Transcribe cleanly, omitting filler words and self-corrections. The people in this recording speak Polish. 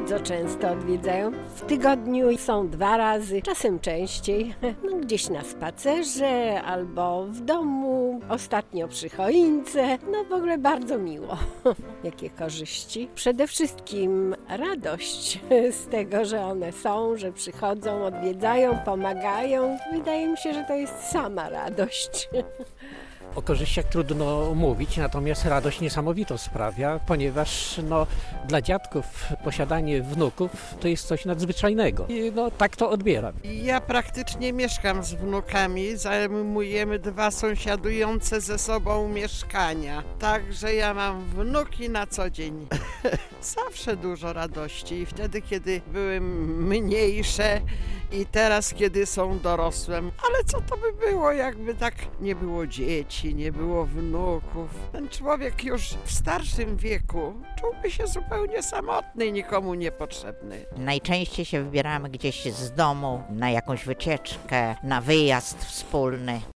bardzo często odwiedzają. W tygodniu są 2 razy, czasem częściej. Gdzieś na spacerze albo w domu, ostatnio przy choince. W ogóle bardzo miło. Jakie korzyści? Przede wszystkim radość z tego, że one są, że przychodzą, odwiedzają, pomagają. Wydaje mi się, że to jest sama radość. O korzyściach trudno mówić, natomiast radość niesamowitą sprawia, ponieważ dla dziadków posiadanie wnuków to jest coś nadzwyczajnego i tak to odbieram. Ja praktycznie mieszkam z wnukami, zajmujemy 2 sąsiadujące ze sobą mieszkania, także ja mam wnuki na co dzień. Zawsze dużo radości i wtedy, kiedy były mniejsze i teraz, kiedy są dorosłym. Ale co to by było, jakby tak nie było dzieci, nie było wnuków. Ten człowiek już w starszym wieku czułby się zupełnie samotny i nikomu niepotrzebny. Najczęściej się wybieramy gdzieś z domu na jakąś wycieczkę, na wyjazd wspólny.